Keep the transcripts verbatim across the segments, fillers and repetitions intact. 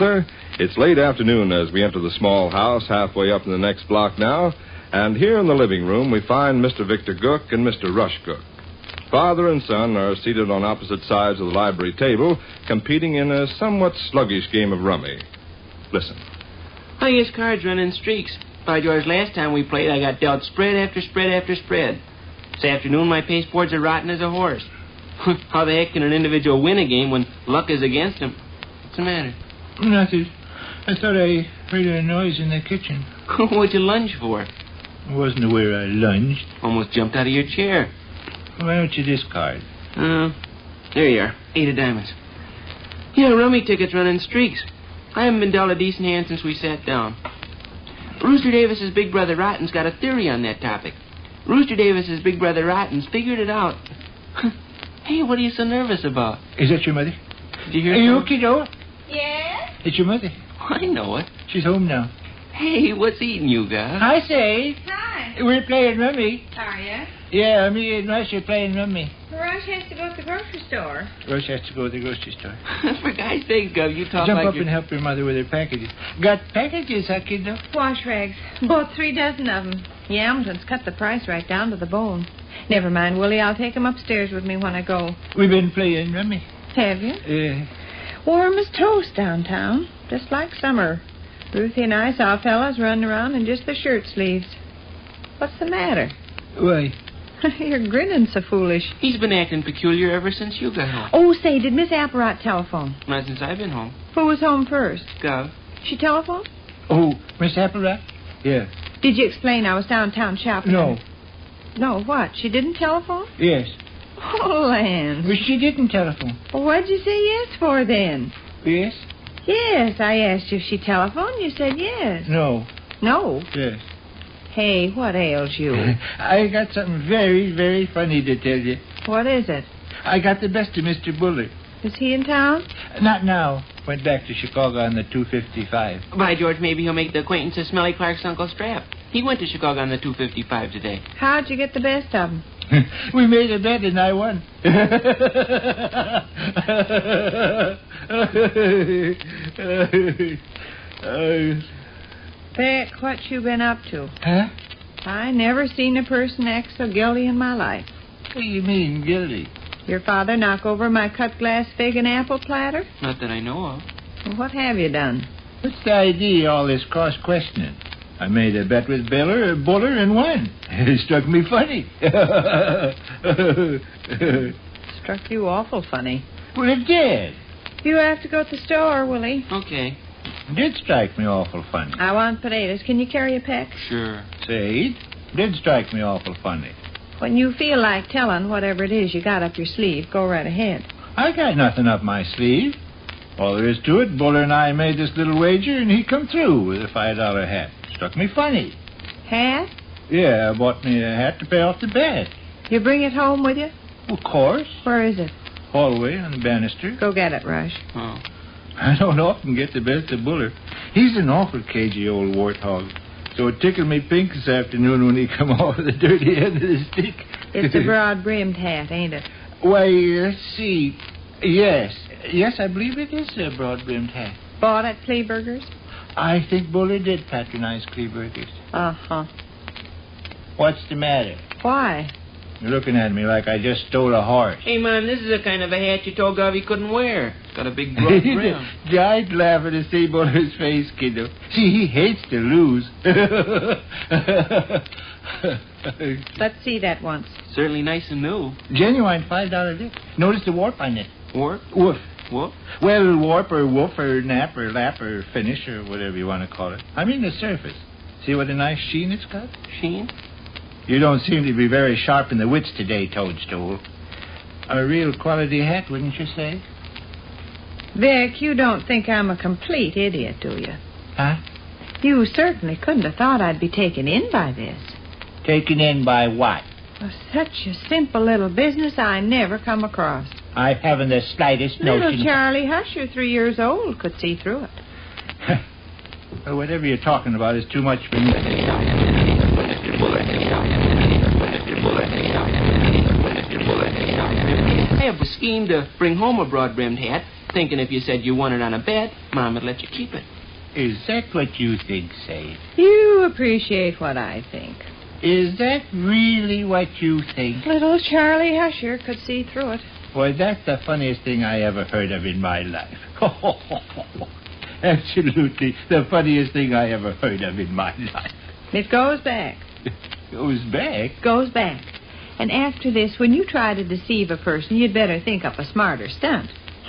sir. It's late afternoon as we enter the small house halfway up in the next block now. And here in the living room, we find Mister Victor Gook and Mister Rush Gook. Father and son are seated on opposite sides of the library table, competing in a somewhat sluggish game of rummy. Listen. I guess cards run in streaks. By George, last time we played, I got dealt spread after spread after spread. This afternoon, my pasteboards are rotten as a horse. How the heck can an individual win a game when luck is against him? What's the matter? Nothing. I thought I heard a noise in the kitchen. What'd you lunge for? It wasn't where I lunged. Almost jumped out of your chair. Why don't you discard? Uh, there you are. Eight of diamonds. Yeah, rummy tickets run in streaks. I haven't been dealt a decent hand since we sat down. Rooster Davis's big brother Rotten's got a theory on that topic. Rooster Davis's big brother Rotten's figured it out. Hey, what are you so nervous about? Is that your mother? Did you hear Are you something? okay, Joe? Yes? It's your mother. I know it. She's home now. Hey, what's eating you, guys? I say, Hi. we're playing rummy. Are you? Yeah, me and Rush are playing rummy. Rush has to go to the grocery store. Rush has to go to the grocery store. For God's sake, Gov, you talk Jump like up you're... and help your mother with her packages. Got packages, huh, kiddo? Wash rags. Bought three dozen of them. Yamilton's cut the price right down to the bone. Never mind, Willie. I'll take 'em upstairs with me when I go. We've been playing rummy. Have you? Yeah. Warm as toast downtown. Just like summer. Ruthie and I saw fellas running around in just their shirt sleeves. What's the matter? Why? You're grinning so foolish. He's been acting peculiar ever since you got home. Oh, say, did Miss Apparat telephone? Not since I've been home. Who was home first? Gov. She telephoned? Oh, Miss Apparat? Yeah. Did you explain I was downtown shopping? No. No, what? She didn't telephone? Yes. Oh, Lance. Well, she didn't telephone. Well, what'd you say yes for then? Yes? Yes, I asked you if she telephoned. You said yes. No. No? Yes. Hey, what ails you? I got something very, very funny to tell you. What is it? I got the best of Mister Buller. Is he in town? Not now. Went back to Chicago on the two fifty-five. By George, maybe he'll make the acquaintance of Smelly Clark's Uncle Strap. He went to Chicago on the two fifty-five today. How'd you get the best of him? We made a bet and I won. Beck, what you been up to? Huh? I never seen a person act so guilty in my life. What do you mean, guilty? Your father knock over my cut glass fig and apple platter? Not that I know of. Well, what have you done? What's the idea of all this cross-questioning? I made a bet with Buller, Buller and won. It struck me funny. Struck you awful funny. Well, it did. You have to go to the store, Willie. Okay. It did strike me awful funny. I want potatoes. Can you carry a peck? Sure. Say, it did strike me awful funny. When you feel like telling whatever it is you got up your sleeve, go right ahead. I got nothing up my sleeve. All there is to it, Buller and I made this little wager, and he come through with a five dollar hat. Struck me funny. Hat? Yeah, I bought me a hat to pay off the bet. You bring it home with you? Of course. Where is it? Hallway on the banister. Go get it, Rush. Oh. I don't often get the best of Buller. He's an awful cagey old warthog. So it tickled me pink this afternoon when he come off with the dirty end of the stick. It's a broad-brimmed hat, ain't it? Why, let's see. Yes. Yes, I believe it is a broad-brimmed hat. Bought at Kleberger's? I think Buller did patronize Kleberger's. Uh-huh. What's the matter? Why? You're looking at me like I just stole a horse. Hey, man, this is the kind of a hat you told Gov he couldn't wear. It's got a big broad brim. I'd laugh at to see Buller's face, kiddo. See, he hates to lose. Let's see that once. Certainly nice and new. Genuine five dollar dip. Notice the warp on it. Warp? Woof. Whoop? Well, warp or woof or nap or lap or finish or whatever you want to call it. I mean the surface. See what a nice sheen it's got? Sheen? You don't seem to be very sharp in the wits today, Toadstool. A real quality hat, wouldn't you say? Vic, you don't think I'm a complete idiot, do you? Huh? You certainly couldn't have thought I'd be taken in by this. Taken in by what? Well, such a simple little business I never come across. I haven't the slightest Little notion. Charlie Husher, three years old, could see through it. Well, whatever you're talking about is too much for me. I have a scheme to bring home a broad-brimmed hat thinking if you said you won it on a bet, Mom would let you keep it. Is that what you think, Sade? You appreciate what I think. Is that really what you think? Little Charlie Husher could see through it. Why, that's the funniest thing I ever heard of in my life. Absolutely the funniest thing I ever heard of in my life. It goes back. Goes back? Goes back. And after this, when you try to deceive a person, you'd better think up a smarter stunt.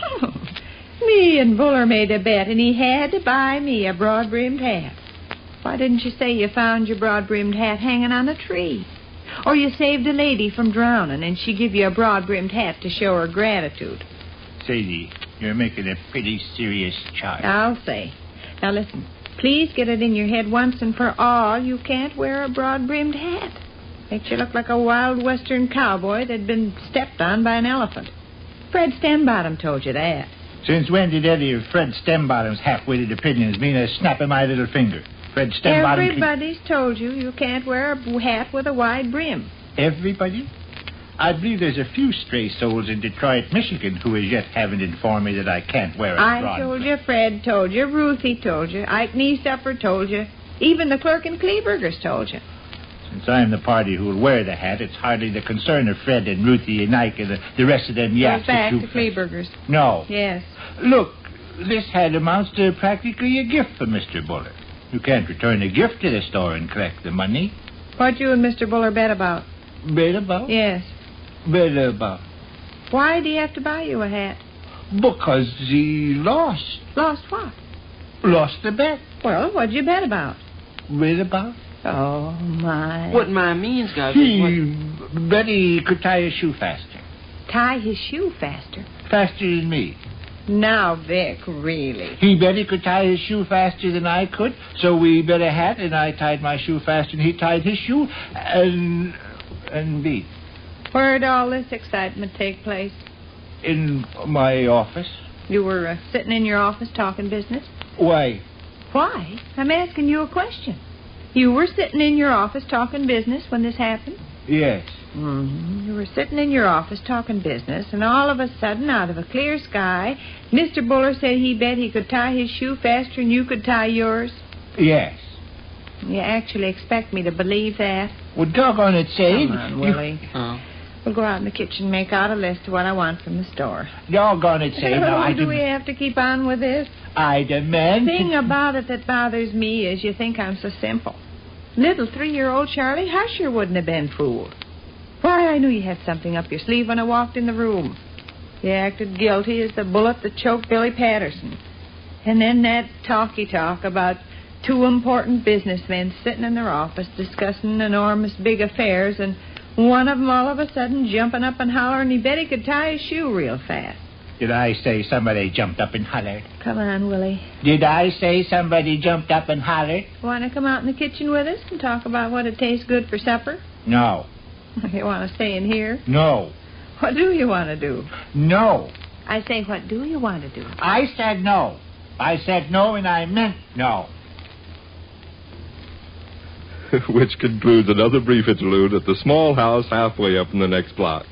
Me and Buller made a bet, and he had to buy me a broad-brimmed hat. Why didn't you say you found your broad-brimmed hat hanging on a tree? Or you saved a lady from drowning, and she give you a broad-brimmed hat to show her gratitude? Sadie, you're making a pretty serious charge. I'll say. Now listen, please get it in your head once and for all, you can't wear a broad-brimmed hat. Makes you look like a wild western cowboy that'd been stepped on by an elephant. Fred Stembottom told you that. Since when did any of Fred Stembottom's half-witted opinions mean a snap of my little finger? Fred Stembottom... Everybody's can... told you you can't wear a hat with a wide brim. Everybody? I believe there's a few stray souls in Detroit, Michigan, who as yet haven't informed me that I can't wear a I broad told brim. you, Fred told you, Ruthie told you, Ike Niesupper told you, even the clerk in Kleberger's told you. Since I'm the party who'll wear the hat, it's hardly the concern of Fred and Ruthie and Ike and the, the rest of them yaps. Goes back to to Kleberger's. No. Yes. Look, this hat amounts to practically a gift for Mister Buller. You can't return a gift to the store and collect the money. What you and Mister Buller bet about? Bet about? Yes. Bet about? Why do you have to buy you a hat? Because he lost. Lost what? Lost the bet. Well, what'd you bet about? Bet about? Oh, my. What my means, guys, He what... bet he could tie his shoe faster. Tie his shoe faster? Faster than me. Now, Vic, really? He bet he could tie his shoe faster than I could, so we bet a hat, and I tied my shoe faster than he tied his shoe, and... and beat. Where'd all this excitement take place? In my office. You were uh, sitting in your office talking business? Why? Why? I'm asking you a question. You were sitting in your office talking business when this happened? Yes. Mm-hmm. You were sitting in your office talking business, and all of a sudden, out of a clear sky, Mister Buller said he bet he could tie his shoe faster than you could tie yours? Yes. You actually expect me to believe that? Well, doggone it, Sade. Come on, Willie. You... Oh. We'll go out in the kitchen and make out a list of what I want from the store. Doggone it, Sade. No, I do we dem- have to keep on with this? I demand... The thing to... about it that bothers me is you think I'm so simple. Little three-year-old Charlie Husher wouldn't have been fooled. Why, I knew you had something up your sleeve when I walked in the room. You acted guilty as the bullet that choked Billy Patterson. And then that talky-talk about two important businessmen sitting in their office discussing enormous big affairs, and one of them all of a sudden jumping up and hollering he bet he could tie his shoe real fast. Did I say somebody jumped up and hollered? Come on, Willie. Did I say somebody jumped up and hollered? Want to come out in the kitchen with us and talk about what it tastes good for supper? No. You want to stay in here? No. What do you want to do? No. I say, what do you want to do? I said no. I said no, and I meant no. Which concludes another brief interlude at the small house halfway up in the next block.